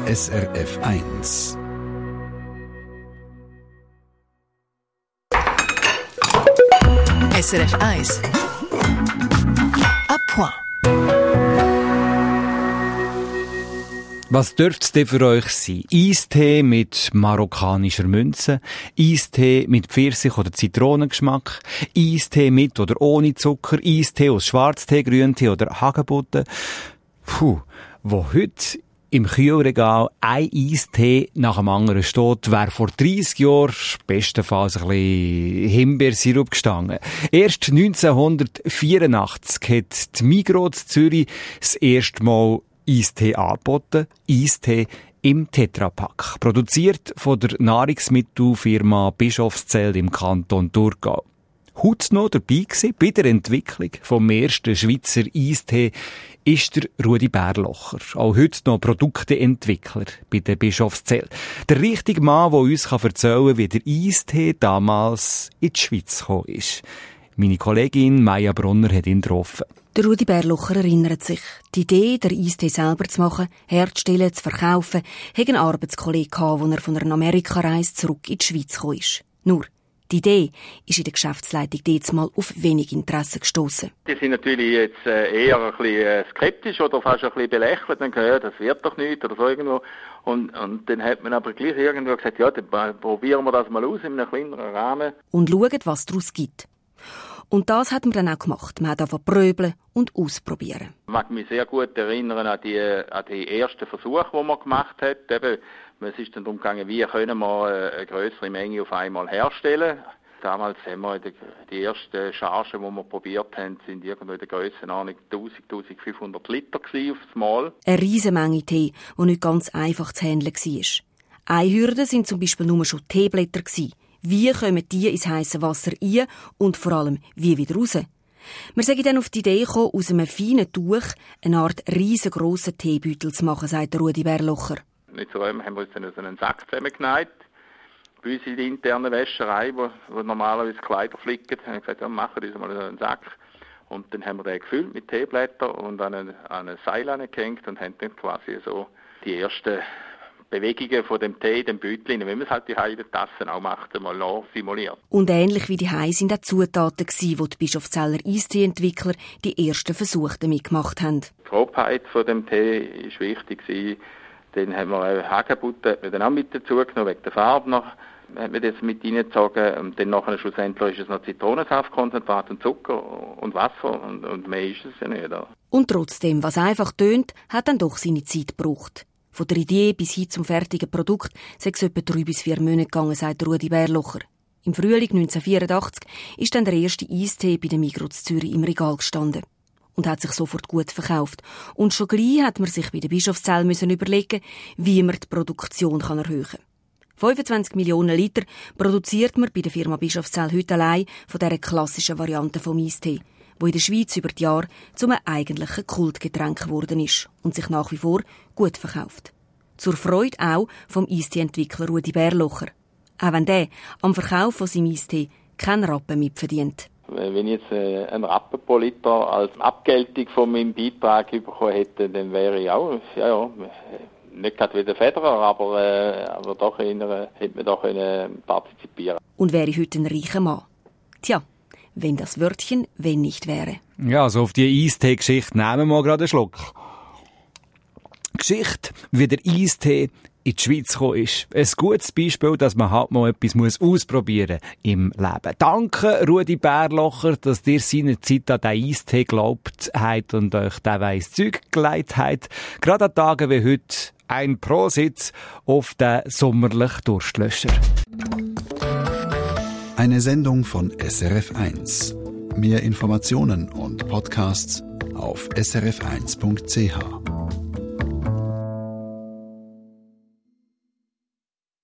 SRF 1. SRF 1. À point. Was dürfte es denn für euch sein? Eistee mit marokkanischer Münze, Eistee mit Pfirsich- oder Zitronengeschmack, Eistee mit oder ohne Zucker, Eistee aus Schwarztee, Grüntee oder Hagebutten. Wo heute im Kühlregal ein Eistee nach dem anderen steht, wäre vor 30 Jahren bestenfalls ein bisschen Himbeersirup gestanden. Erst 1984 hat die Migros Zürich das erste Mal Eistee angeboten. Eistee im Tetrapack. Produziert von der Nahrungsmittelfirma Bischofszell im Kanton Thurgau. Heute noch dabei gewesen, bei der Entwicklung vom ersten Schweizer Eistee ist der Rudi Bärlocher. Auch heute noch Produkteentwickler bei der Bischofszell. Der richtige Mann, der uns erzählen kann, wie der Eistee damals in die Schweiz gekommen ist. Meine Kollegin Maja Brunner hat ihn getroffen. Der Rudi Bärlocher erinnert sich. Die Idee, den Eistee selber zu machen, herzustellen, zu verkaufen, hat ein Arbeitskollege gehabt, als er von einer Amerikareise zurück in die Schweiz gekommen ist. Nur, die Idee ist in der Geschäftsleitung jetzt mal auf wenig Interesse gestossen. Die sind natürlich jetzt eher ein bisschen skeptisch oder fast ein bisschen belächelt und gesagt, das wird doch nicht oder so irgendwo. Und dann hat man aber gleich irgendwo gesagt, ja, dann probieren wir das mal aus in einem kleineren Rahmen. Und schauen, was es daraus gibt. Und das hat man dann auch gemacht. Man hat angefangen pröbeln und ausprobieren. Ich mag mich sehr gut erinnern an die ersten Versuche, die man gemacht hat. Eben, es ist dann darum gegangen, wie können wir eine grössere Menge auf einmal herstellen. Damals haben wir die ersten Chargen, die wir probiert haben, sind irgendwo in der Grössenordnung 1500 Liter aufs Mal. Eine riesige Menge Tee, die nicht ganz einfach zu handeln war. Eine Hürde sind zum Beispiel nur schon Teeblätter gewesen. Wie kommen die ins heisse Wasser rein und vor allem, wie wieder raus? Wir sind dann auf die Idee gekommen, aus einem feinen Tuch eine Art riesengroßen Teebeutel zu machen, sagt Rudi Bärlocher. Mit so einem haben wir uns dann so einen Sack zusammengenäht. Bei uns in der internen Wäscherei, wo normalerweise Kleider flicken, haben wir gesagt, ja, machen uns mal so einen Sack. Und dann haben wir den gefüllt mit Teeblättern und an ein Seil angehängt und haben dann quasi so die ersten Bewegungen von dem Tee, dem Beutel, wie man es halt die heiligen Tassen auch macht, mal simuliert. Und ähnlich wie die Hei sind auch Zutaten gewesen, wo die Bischofszeller Eistee-Entwickler die ersten Versuche damit gemacht haben. Die Grobheit von dem Tee war wichtig. Dann haben wir Hagebutten dann auch mit dazu genommen, wegen der Farbe noch. Hat man das mit reingezogen und dann nachher schlussendlich ist es noch Zitronensaftkonzentrat und Zucker und Wasser und mehr ist es ja nicht. Und trotzdem, was einfach tönt, hat dann doch seine Zeit gebraucht. Von der Idee bis hin zum fertigen Produkt sei es etwa 3 bis 4 Monate gegangen, sagt Rudi Bärlocher. Im Frühling 1984 ist dann der erste Eistee bei der Migros Zürich im Regal gestanden. Und hat sich sofort gut verkauft. Und schon gleich hat man sich bei der Bischofszell überlegen, wie man die Produktion erhöhen kann. 25 Millionen Liter produziert man bei der Firma Bischofszell heute allein von dieser klassischen Variante vom Eistee, wo in der Schweiz über die Jahre zum eigentlichen Kultgetränk geworden ist und sich nach wie vor gut verkauft. Zur Freude auch vom Eistee-Entwickler Rudi Bärlocher. Auch wenn der am Verkauf von seinem Eistee keinen Rappen mitverdient. Wenn ich jetzt einen Rappen pro Liter als Abgeltung von meinem Beitrag bekommen hätte, dann wäre ich auch, nicht gerade wie der Federer, aber doch hätte man doch partizipieren. Und wäre heute ein reicher Mann. Tja, wenn das Wörtchen «wenn» nicht wäre. Ja, also auf die Eistee-Geschichte nehmen wir mal gerade einen Schluck. Geschichte, wie der Eistee in die Schweiz gekommen ist. Ein gutes Beispiel, dass man halt mal etwas ausprobieren muss im Leben. Danke, Rudi Bärlocher, dass ihr seinerzeit an den Eistee geglaubt habt und euch den weiss Zeug gelegt habt. Gerade an Tagen wie heute ein Prositz auf den sommerlichen Durstlöscher. Eine Sendung von SRF 1. Mehr Informationen und Podcasts auf srf1.ch.